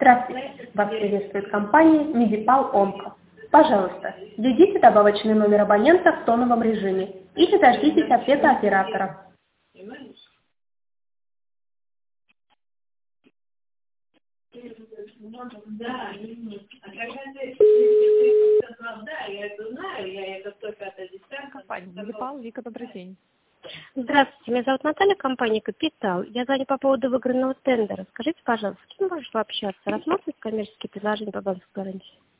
Здравствуйте, вас приветствует компания Медипал Онко. Пожалуйста, введите добавочный номер абонента в тоновом режиме или дождитесь ответа оператора. Компания Медипал. Вика, добрый день. Здравствуйте, меня зовут Наталья, компания «Капитал». Я звоню по поводу выигранного тендера. Скажите, пожалуйста, с кем можно пообщаться? Рассматривать коммерческие предложения по банковской гарантии?